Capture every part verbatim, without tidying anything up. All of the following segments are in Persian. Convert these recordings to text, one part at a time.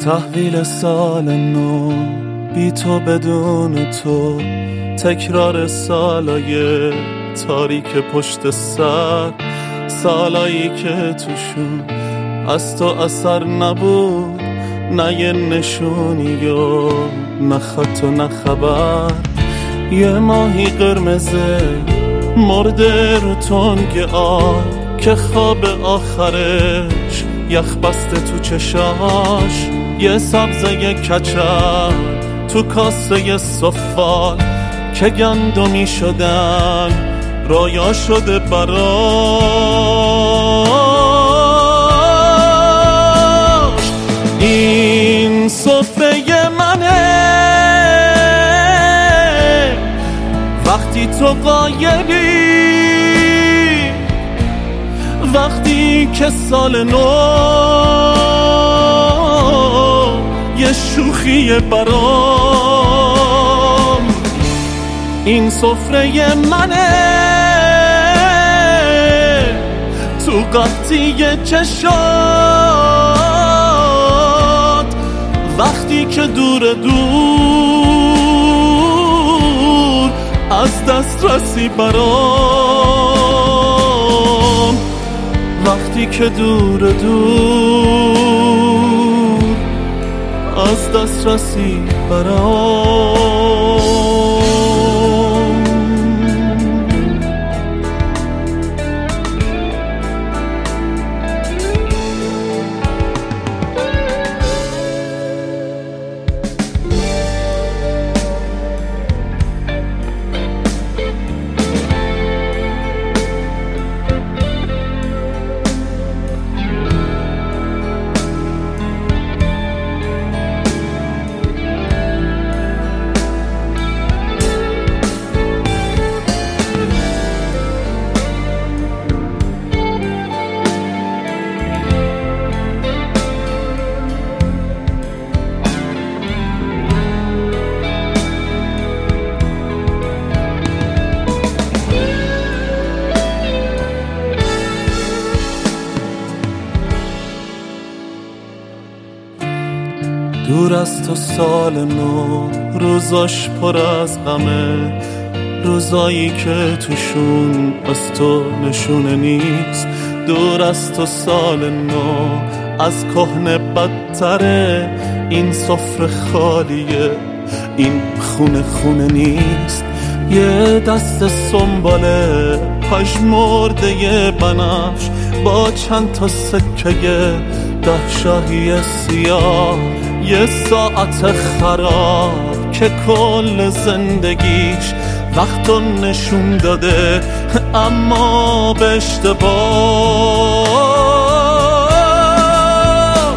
تحویل سال نو بی تو بدون تو، تکرار سالای تاریک پشت سر، سالایی که توشون از تو اثر نبود، نه یه نشونی و نه خط و نه خبر. یه ماهی قرمزه مرده رو تنگ آب که خواب آخرش یخ بسته تو چشاش، یه سبزه کچل تو کاسه سفال که گندمی شدن رویا شده براش. این سفره منه وقتی تو غایبی، وقتی که سال نو یه شوخی برام. این سفره منه تو قطعی چشات، وقتی که دور دور از دست رسی برام، وقتی که دور دور از دست رسی برام. دور از تو سال نو روزاش پر از غمه، روزایی که توشون از تو نشونه نیست. دور از تو سال نو از کهنه بدتره، این سفره خالیه، این خونه خونه نیست. یه دست سنباله پژمرده بنفش با چند تا سکه ده شاهی سیاه، یه ساعت خراب که کل زندگیش وقتو نشون داده اما به اشتباه.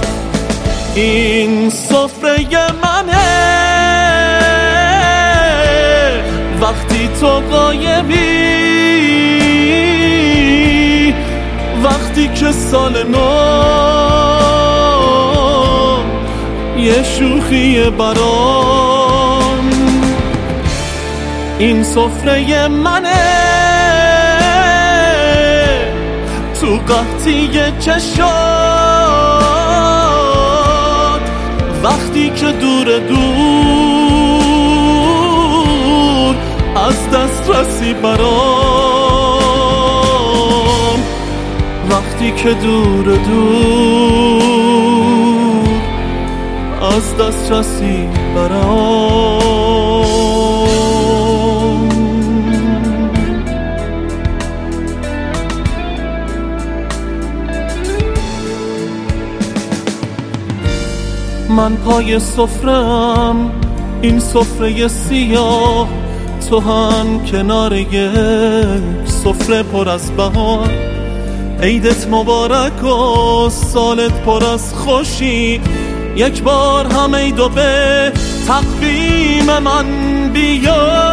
این سفره منه وقتی تو غایبی، وقتی که سال نو یه شوخی برام. این سفره منه تو قحطی چشات، وقتی که دور دور از دست رسی برام، وقتی که دور دور از دست رسی برام. من پای سفره‌ام، این سفره سیاه، تو هم کنار یک سفره پر از بهار. عیدت مبارک و سالت پر از خوشی، یک بار هم عیدو به تقویم من بیا.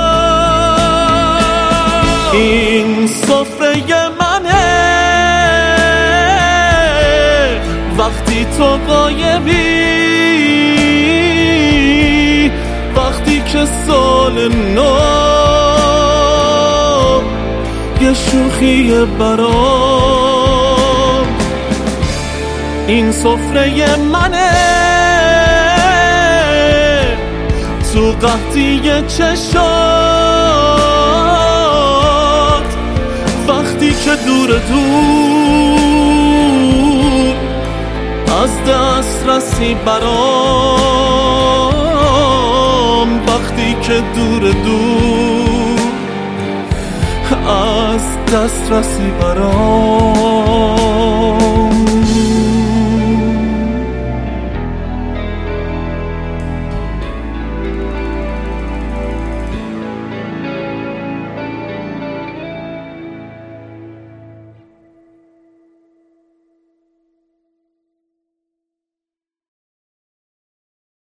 این سفره منه وقتی تو غایبی، وقتی که سال نو یه شوخی برام. این سفره منه قحطی چشات وقتی که دور دور از دست رسی برام وقتی که دور دور از دست رسی برام